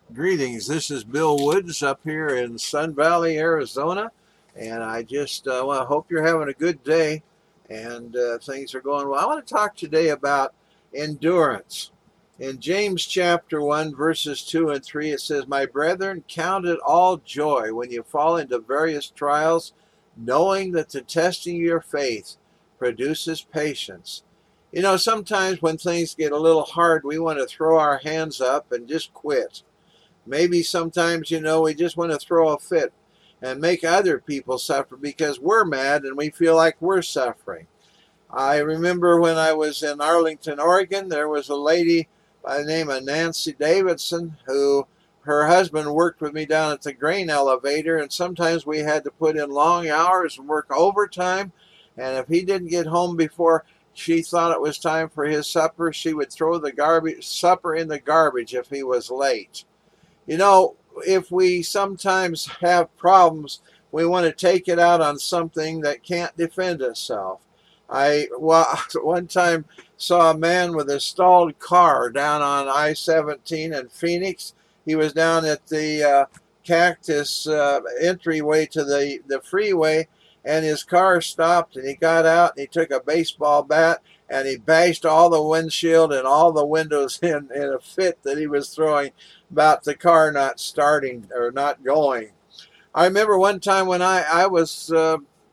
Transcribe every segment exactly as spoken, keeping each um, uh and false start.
Greetings. This is Bill Woods up here in Sun Valley, Arizona, and I just uh, well, I hope you're having a good day and uh, things are going well. I want to talk today about endurance. In James chapter one, verses two and three, it says, "My brethren, count it all joy when you fall into various trials, knowing that the testing of your faith produces patience." You know, sometimes when things get a little hard, we want to throw our hands up and just quit. Maybe sometimes, you know, we just want to throw a fit and make other people suffer because we're mad and we feel like we're suffering. I remember when I was in Arlington, Oregon, there was a lady by the name of Nancy Davidson who her husband worked with me down at the grain elevator, and sometimes we had to put in long hours and work overtime, and if he didn't get home before she thought it was time for his supper, she would throw the garbage supper in the garbage if he was late. You know, if we sometimes have problems, we want to take it out on something that can't defend itself. I well, one time saw a man with a stalled car down on I seventeen in Phoenix. He was down at the uh, Cactus uh, entryway to the, the freeway, and his car stopped, and he got out, and he took a baseball bat, and he bashed all the windshield and all the windows in, in a fit that he was throwing about the car not starting or not going. I remember one time when I, I was uh,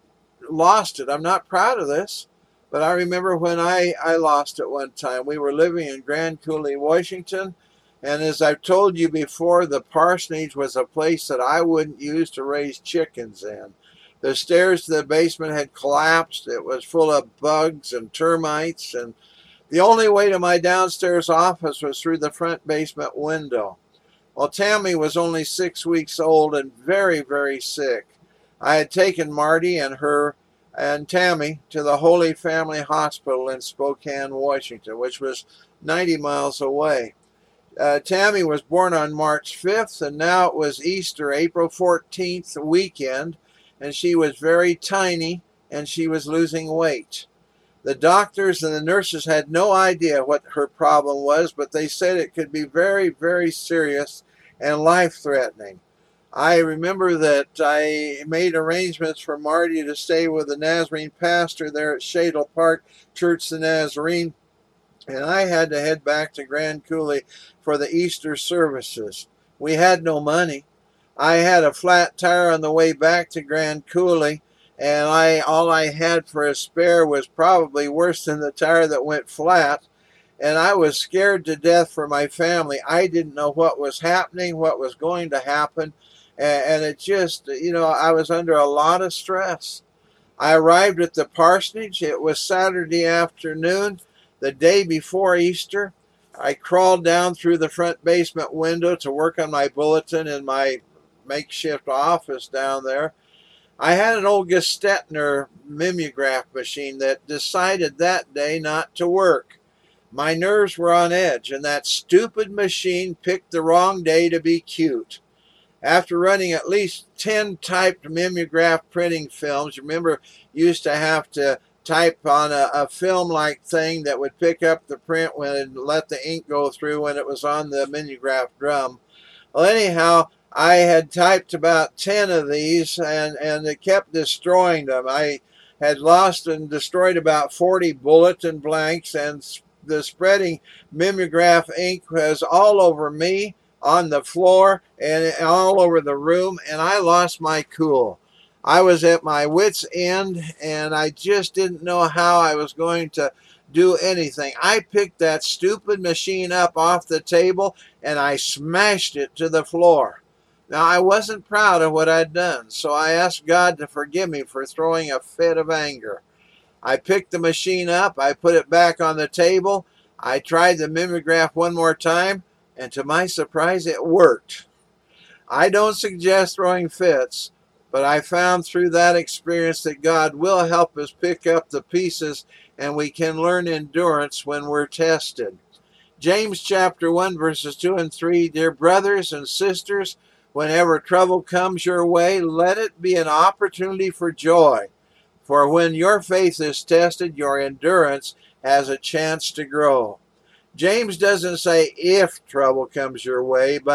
lost it. I'm not proud of this, but I remember when I, I lost it one time. We were living in Grand Coulee, Washington, and as I've told you before, the parsonage was a place that I wouldn't use to raise chickens in. The stairs to the basement had collapsed. It was full of bugs and termites, and the only way to my downstairs office was through the front basement window. Well, Tammy was only six weeks old and very, very sick. I had taken Marty and her and Tammy to the Holy Family Hospital in Spokane, Washington, which was ninety miles away. Uh, Tammy was born on March fifth, and now it was Easter, April fourteenth weekend, and she was very tiny, and she was losing weight. The doctors and the nurses had no idea what her problem was, but they said it could be very, very serious and life-threatening. I remember that I made arrangements for Marty to stay with the Nazarene pastor there at Shadle Park Church the Nazarene, and I had to head back to Grand Coulee for the Easter services. We had no money. I had a flat tire on the way back to Grand Coulee, and I all I had for a spare was probably worse than the tire that went flat, and I was scared to death for my family. I didn't know what was happening, what was going to happen, and it just, you know, I was under a lot of stress. I arrived at the parsonage. It was Saturday afternoon, the day before Easter. I crawled down through the front basement window to work on my bulletin in my makeshift office down there. I had an old Gestetner mimeograph machine that decided that day not to work. My nerves were on edge, and that stupid machine picked the wrong day to be cute. After running at least ten typed mimeograph printing films, remember, you used to have to type on a, a film-like thing that would pick up the print when it let the ink go through when it was on the mimeograph drum. Well, anyhow, I had typed about ten of these, and, and it kept destroying them. I had lost and destroyed about forty bulletin blanks, and the spreading mimeograph ink was all over me, on the floor, and all over the room, and I lost my cool. I was at my wit's end, and I just didn't know how I was going to do anything. I picked that stupid machine up off the table, and I smashed it to the floor. Now, I wasn't proud of what I'd done, so I asked God to forgive me for throwing a fit of anger. I picked the machine up, I put it back on the table, I tried the mimeograph one more time, and to my surprise, it worked. I don't suggest throwing fits, but I found through that experience that God will help us pick up the pieces, and we can learn endurance when we're tested. James chapter one, verses two and three, "Dear brothers and sisters, whenever trouble comes your way, let it be an opportunity for joy. For when your faith is tested, your endurance has a chance to grow." James doesn't say if trouble comes your way, but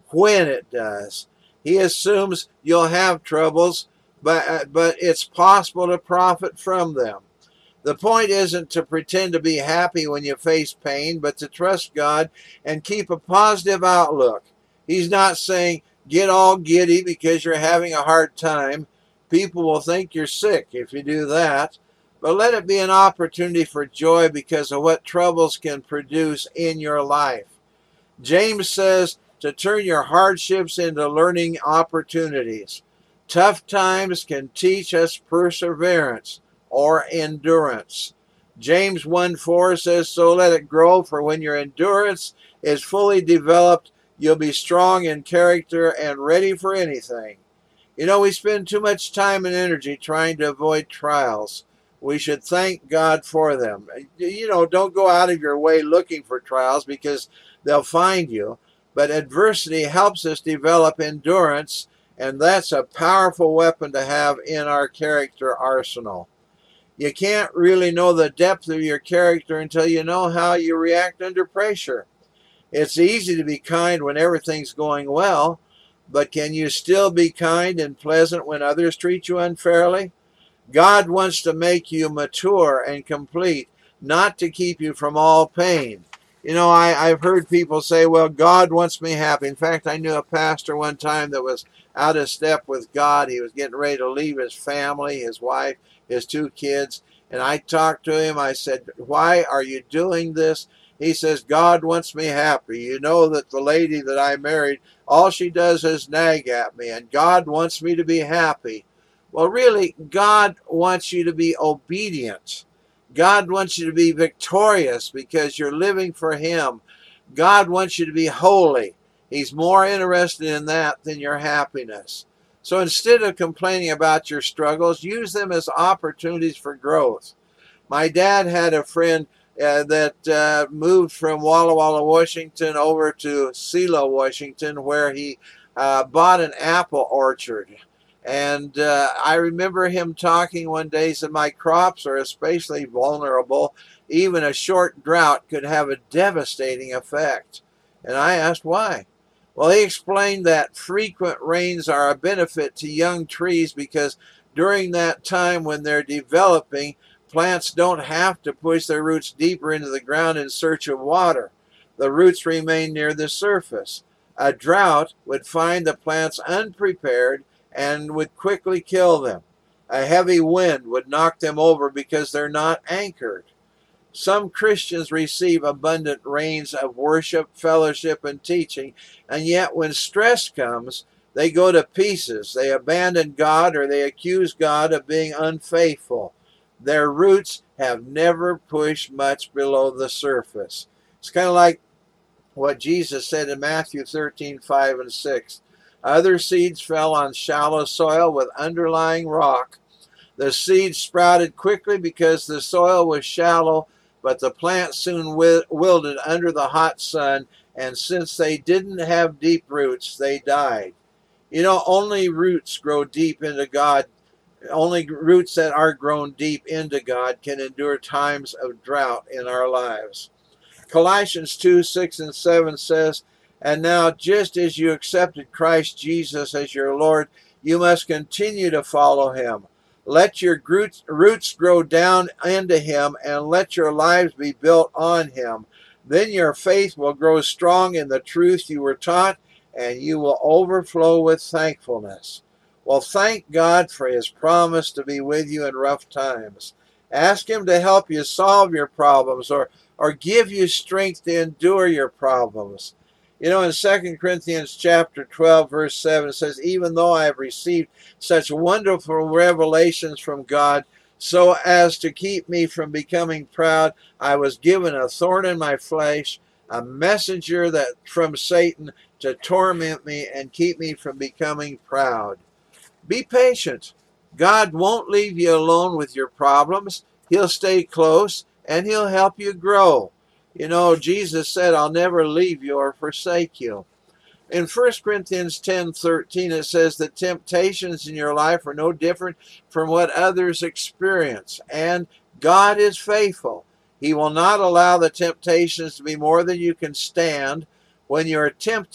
when it does. He assumes you'll have troubles, but, but it's possible to profit from them. The point isn't to pretend to be happy when you face pain, but to trust God and keep a positive outlook. He's not saying get all giddy because you're having a hard time. People will think you're sick if you do that. But let it be an opportunity for joy because of what troubles can produce in your life. James says to turn your hardships into learning opportunities. Tough times can teach us perseverance or endurance. James one four says, so let it grow, for when your endurance is fully developed, you'll be strong in character and ready for anything. You know, we spend too much time and energy trying to avoid trials. We should thank God for them. You know, don't go out of your way looking for trials because they'll find you. But adversity helps us develop endurance, and that's a powerful weapon to have in our character arsenal. You can't really know the depth of your character until you know how you react under pressure. It's easy to be kind when everything's going well, but can you still be kind and pleasant when others treat you unfairly? God wants to make you mature and complete, not to keep you from all pain. You know, I, I've heard people say, well, God wants me happy. In fact, I knew a pastor one time that was out of step with God. He was getting ready to leave his family, his wife, his two kids. And I talked to him. I said, why are you doing this? He says, God wants me happy. You know that the lady that I married, all she does is nag at me, and God wants me to be happy. Well, really, God wants you to be obedient. God wants you to be victorious because you're living for Him. God wants you to be holy. He's more interested in that than your happiness. So instead of complaining about your struggles, use them as opportunities for growth. My dad had a friend uh, that uh, moved from Walla Walla, Washington over to Selah, Washington, where he uh, bought an apple orchard. And uh, I remember him talking one day, he said, my crops are especially vulnerable. Even a short drought could have a devastating effect. And I asked why. Well, he explained that frequent rains are a benefit to young trees because during that time when they're developing, plants don't have to push their roots deeper into the ground in search of water. The roots remain near the surface. A drought would find the plants unprepared and would quickly kill them. A heavy wind would knock them over because they're not anchored. Some Christians receive abundant rains of worship, fellowship, and teaching, and yet when stress comes, they go to pieces. They abandon God or they accuse God of being unfaithful. Their roots have never pushed much below the surface. It's kind of like what Jesus said in Matthew thirteen, five and six. Other seeds fell on shallow soil with underlying rock. The seeds sprouted quickly because the soil was shallow, but the plant soon wilted under the hot sun, and since they didn't have deep roots, they died. You know, only roots grow deep into God. Only roots that are grown deep into God can endure times of drought in our lives. Colossians two, six and seven says, and now just as you accepted Christ Jesus as your Lord, you must continue to follow Him. Let your roots grow down into Him and let your lives be built on Him. Then your faith will grow strong in the truth you were taught, and you will overflow with thankfulness. Well, thank God for His promise to be with you in rough times. Ask Him to help you solve your problems or, or give you strength to endure your problems. You know, in Second Corinthians chapter twelve, verse seven, it says, even though I have received such wonderful revelations from God, so as to keep me from becoming proud, I was given a thorn in my flesh, a messenger that from Satan to torment me and keep me from becoming proud. Be patient. God won't leave you alone with your problems. He'll stay close and He'll help you grow. You know, Jesus said, I'll never leave you or forsake you. In First Corinthians ten, thirteen, it says that temptations in your life are no different from what others experience. And God is faithful. He will not allow the temptations to be more than you can stand. When you are tempted,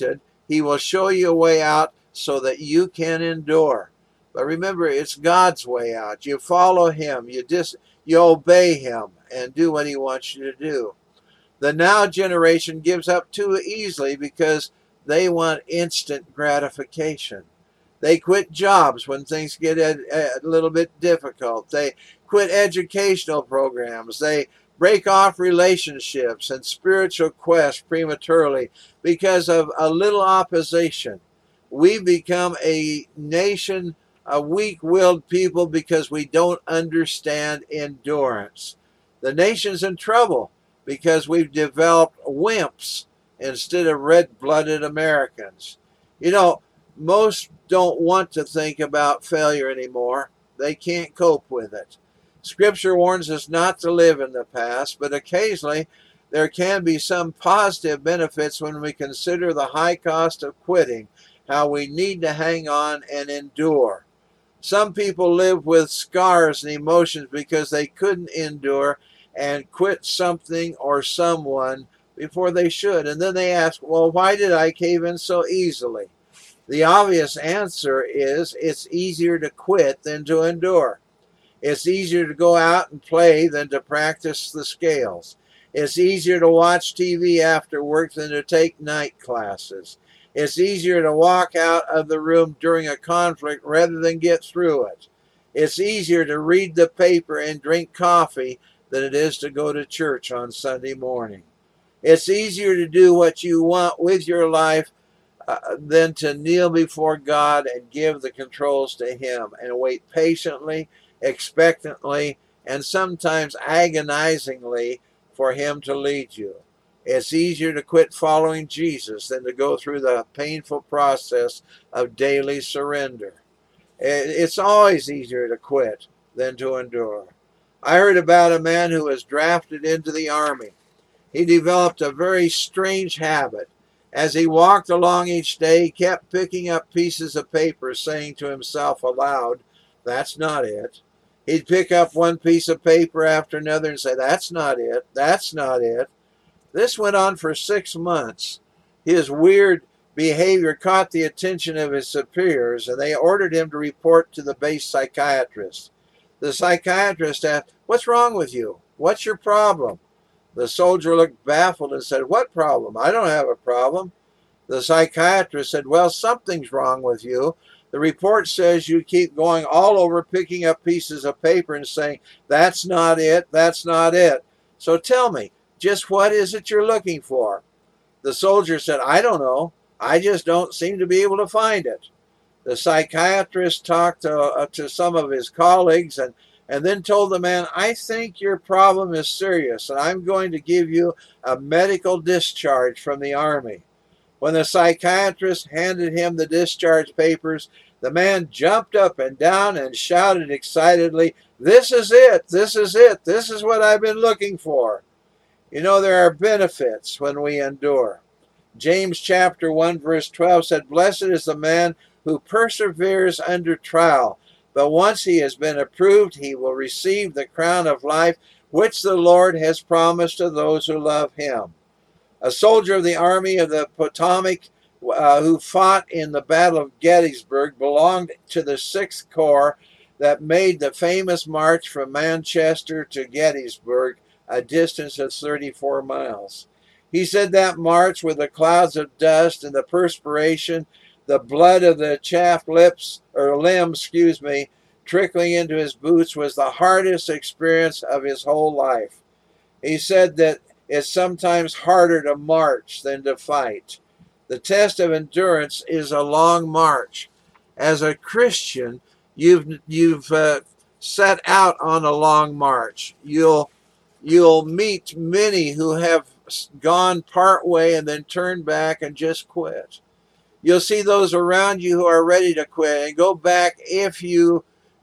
He will show you a way out so that you can endure. But remember, it's God's way out. You follow him, you dis you obey him, and do what he wants you to do. The now generation gives up too easily because they want instant gratification. They quit jobs when things get a, a little bit difficult. They quit educational programs. They break off relationships and spiritual quests prematurely because of a little opposition. We become a nation of weak-willed people because we don't understand endurance. The nation's in trouble because we've developed wimps instead of red-blooded Americans. You know, most don't want to think about failure anymore. They can't cope with it. Scripture warns us not to live in the past, but occasionally there can be some positive benefits when we consider the high cost of quitting, how we need to hang on and endure. Some people live with scars and emotions because they couldn't endure and quit something or someone before they should. And then they ask, well, why did I cave in so easily? The obvious answer is it's easier to quit than to endure. It's easier to go out and play than to practice the scales. It's easier to watch T V after work than to take night classes. It's easier to walk out of the room during a conflict rather than get through it. It's easier to read the paper and drink coffee than it is to go to church on Sunday morning. It's easier to do what you want with your life uh, than to kneel before God and give the controls to him and wait patiently, expectantly, and sometimes agonizingly for him to lead you. It's easier to quit following Jesus than to go through the painful process of daily surrender. It's always easier to quit than to endure. I heard about a man who was drafted into the army. He developed a very strange habit. As he walked along each day, he kept picking up pieces of paper, saying to himself aloud, "That's not it." He'd pick up one piece of paper after another and say, "That's not it. That's not it." This went on for six months. His weird behavior caught the attention of his superiors, and they ordered him to report to the base psychiatrist. The psychiatrist asked, "What's wrong with you? What's your problem?" The soldier looked baffled and said, "What problem? I don't have a problem." The psychiatrist said, "Well, something's wrong with you. The report says you keep going all over picking up pieces of paper and saying, 'That's not it, that's not it.' So tell me, just what is it you're looking for?" The soldier said, "I don't know. I just don't seem to be able to find it." The psychiatrist talked to, uh, to some of his colleagues and, and then told the man, "I think your problem is serious, and I'm going to give you a medical discharge from the army." When the psychiatrist handed him the discharge papers, the man jumped up and down and shouted excitedly, "This is it! This is it! This is what I've been looking for!" You know, there are benefits when we endure. James chapter one verse twelve said, "Blessed is the man who perseveres under trial, but once he has been approved, he will receive the crown of life which the Lord has promised to those who love him." A soldier of the Army of the Potomac uh, who fought in the Battle of Gettysburg belonged to the sixth Corps that made the famous march from Manchester to Gettysburg, a distance of thirty-four miles. He said that march with the clouds of dust and the perspiration, the blood of the chapped lips or limbs, excuse me, trickling into his boots was the hardest experience of his whole life. He said that it's sometimes harder to march than to fight. The test of endurance is a long march. As a Christian, you've you've uh, set out on a long march. You'll you'll meet many who have gone part way and then turned back and just quit. You'll see those around you who are ready to quit and go back if you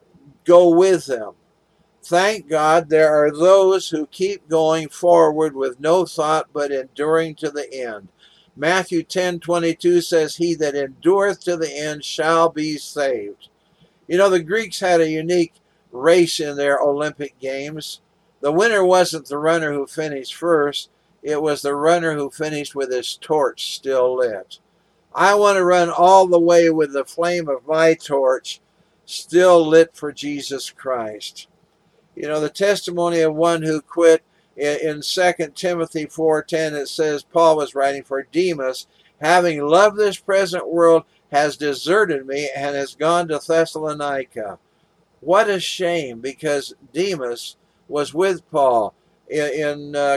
go with them. Thank God there are those who keep going forward with no thought but enduring to the end. Matthew ten twenty-two says, "He that endureth to the end shall be saved." You know, the Greeks had a unique race in their Olympic Games. The winner wasn't the runner who finished first. It was the runner who finished with his torch still lit. I want to run all the way with the flame of my torch still lit for Jesus Christ. You know, the testimony of one who quit in Second Timothy four ten, it says, Paul was writing, for Demas, having loved this present world, has deserted me and has gone to Thessalonica. What a shame, because Demas was with Paul in, in uh,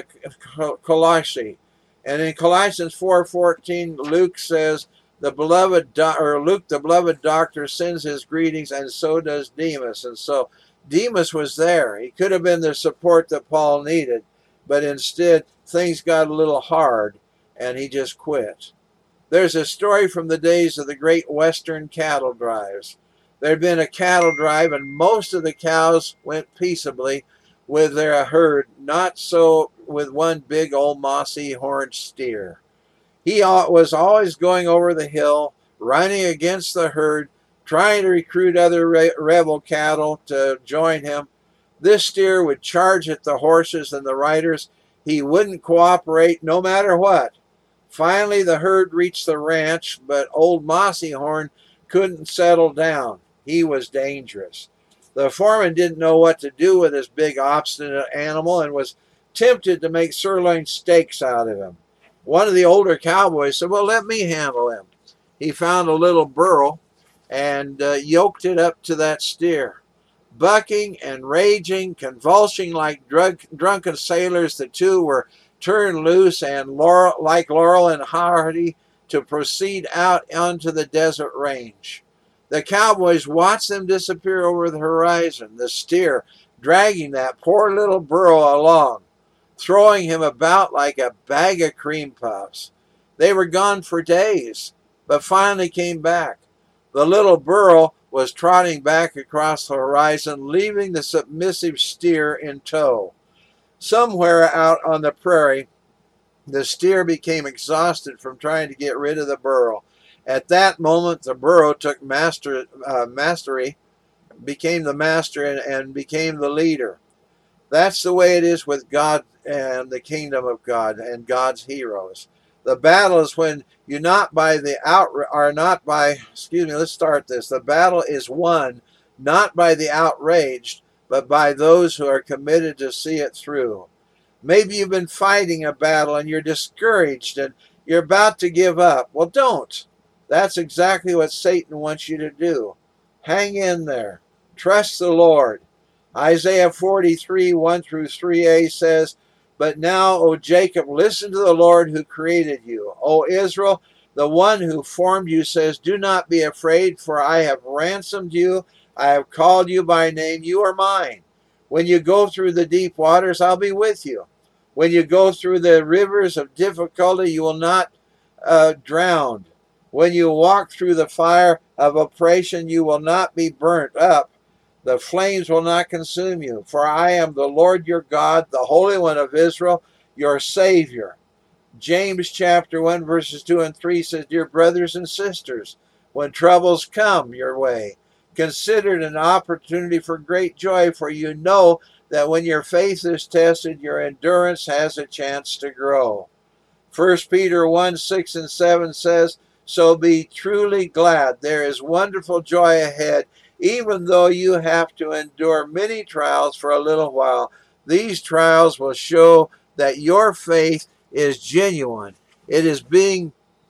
Colossae. And in Colossians four fourteen, Luke says, the beloved, or Luke, the beloved doctor, sends his greetings, and so does Demas. And so Demas was there. He could have been the support that Paul needed, but instead things got a little hard, and he just quit. There's a story from the days of the great Western cattle drives. There had been a cattle drive, and most of the cows went peaceably with their herd, not so with one big old mossy horned steer. He was always going over the hill, running against the herd, trying to recruit other rebel cattle to join him. This steer would charge at the horses and the riders. He wouldn't cooperate no matter what. Finally, the herd reached the ranch, but old Mossyhorn couldn't settle down. He was dangerous. The foreman didn't know what to do with this big obstinate animal and was tempted to make sirloin steaks out of him. One of the older cowboys said, well, let me handle him. He found a little burro and uh, yoked it up to that steer. Bucking and raging, convulsing like drug, drunken sailors, the two were turned loose and Laurel, like Laurel and Hardy to proceed out onto the desert range. The cowboys watched them disappear over the horizon, the steer dragging that poor little burro along, throwing him about like a bag of cream puffs. They were gone for days, but finally came back. The little burro was trotting back across the horizon, leaving the submissive steer in tow. Somewhere out on the prairie, the steer became exhausted from trying to get rid of the burro. At that moment, the burro took master, uh, mastery, became the master, and, and became the leader. That's the way it is with God and the kingdom of God and God's heroes. The battle is when you not by the out are not by excuse me let's start this the battle is won not by the outraged, but by those who are committed to see it through. Maybe you've been fighting a battle and you're discouraged and you're about to give up. Well, don't. That's exactly what Satan wants you to do. Hang in there. Trust the Lord. Isaiah forty-three, one through three a says, but now, O Jacob, listen to the Lord who created you. O Israel, the one who formed you says, do not be afraid, for I have ransomed you. I have called you by name. You are mine. When you go through the deep waters, I'll be with you. When you go through the rivers of difficulty, you will not uh, drown. When you walk through the fire of oppression, you will not be burnt up. The flames will not consume you. For I am the Lord your God, the Holy One of Israel, your Savior. James chapter one, verses two and three says, dear brothers and sisters, when troubles come your way, consider it an opportunity for great joy, for you know that when your faith is tested, your endurance has a chance to grow. First Peter one, six and seven says, so be truly glad. There is wonderful joy ahead, even though you have to endure many trials for a little while. These trials will show that your faith is genuine. It is being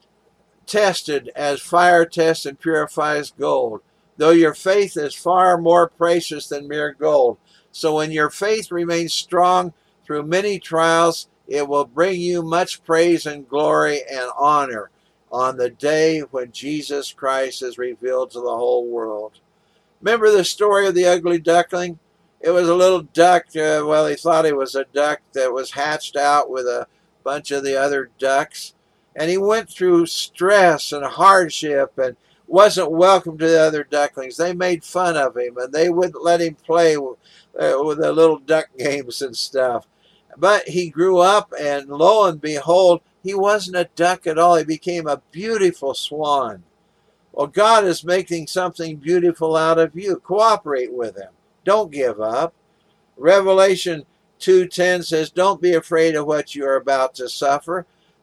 tested as fire tests and purifies gold, though your faith is far more precious than mere gold. So when your faith remains strong through many trials, it will bring you much praise and glory and honor on the day when Jesus Christ is revealed to the whole world. Remember the story of the ugly duckling? It was a little duck, uh, well, he thought he was a duck that was hatched out with a bunch of the other ducks. And he went through stress and hardship and wasn't welcome to the other ducklings. They made fun of him and they wouldn't let him play with, uh, with the little duck games and stuff. But he grew up, and lo and behold, he wasn't a duck at all. He became a beautiful swan. Well, God is making something beautiful out of you. Cooperate with him. Don't give up. Revelation two ten says, don't be afraid of what you are about to suffer.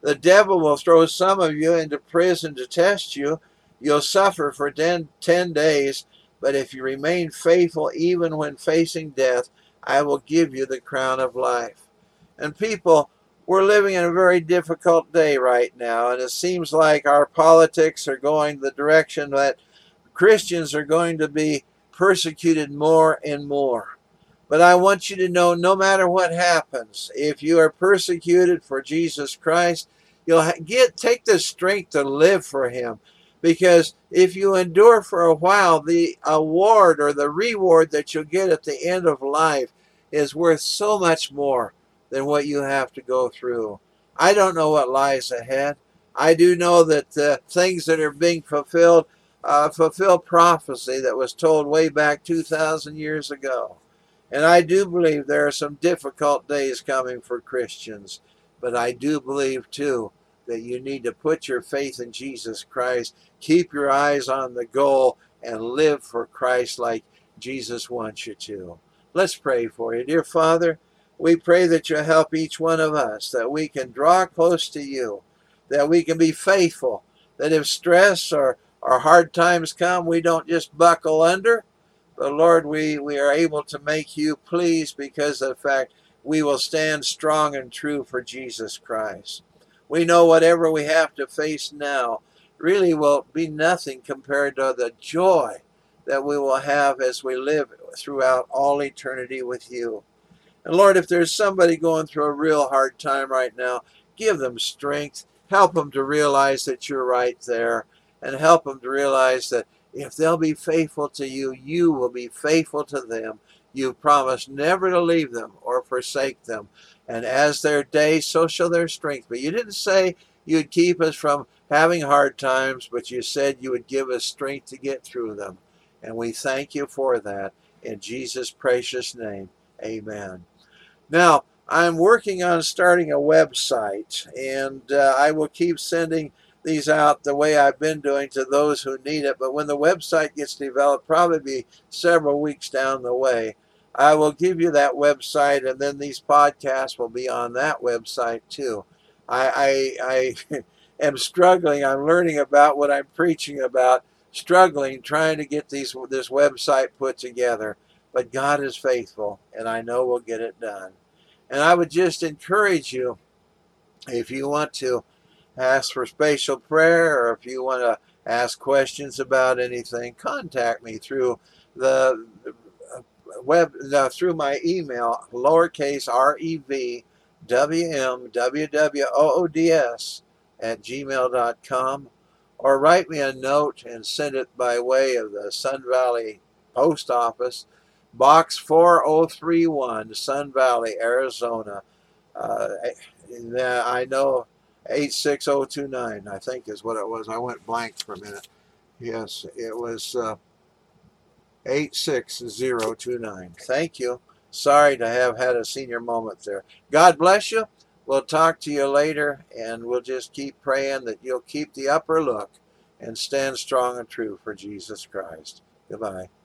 The devil will throw some of you into prison to test you. You'll suffer for ten, ten days, but if you remain faithful even when facing death, I will give you the crown of life. And people, we're living in a very difficult day right now, and it seems like our politics are going the direction that Christians are going to be persecuted more and more. But I want you to know, no matter what happens, if you are persecuted for Jesus Christ, you'll get take the strength to live for him. Because if you endure for a while, the award or the reward that you'll get at the end of life is worth so much more than what you have to go through. I don't know what lies ahead. I do know that uh, things that are being fulfilled uh, fulfill prophecy that was told way back two thousand years ago. And I do believe there are some difficult days coming for Christians. But I do believe, too, that you need to put your faith in Jesus Christ, keep your eyes on the goal, and live for Christ like Jesus wants you to. Let's pray for you. Dear Father, we pray that you'll help each one of us, that we can draw close to you, that we can be faithful, that if stress or, or hard times come, we don't just buckle under, but Lord, we, we are able to make you pleased because of the fact we will stand strong and true for Jesus Christ. We know whatever we have to face now really will be nothing compared to the joy that we will have as we live throughout all eternity with you. And Lord, if there's somebody going through a real hard time right now, give them strength. Help them to realize that you're right there, and help them to realize that if they'll be faithful to you, you will be faithful to them. You've promised never to leave them or forsake them. And as their days, so shall their strength be. You didn't say you'd keep us from having hard times, but you said you would give us strength to get through them. And we thank you for that. In Jesus' precious name, amen. Now, I'm working on starting a website, and uh, I will keep sending these out the way I've been doing to those who need it. But when the website gets developed, probably be several weeks down the way, I will give you that website, and then these podcasts will be on that website too. I, I, I am struggling. I'm learning about what I'm preaching about, struggling, trying to get these this website put together. But God is faithful, and I know we'll get it done. And I would just encourage you, if you want to ask for special prayer, or if you want to ask questions about anything, contact me through the web, uh, through my email, lowercase r e v w m w w o o d s at gmail dot com, or write me a note and send it by way of the Sun Valley Post Office, Box four oh three one, Sun Valley, Arizona. Uh, I know eight six oh two nine, I think is what it was. I went blank for a minute. Yes, it was uh, eight six oh two nine. Thank you. Sorry to have had a senior moment there. God bless you. We'll talk to you later, and we'll just keep praying that you'll keep the upper look and stand strong and true for Jesus Christ. Goodbye.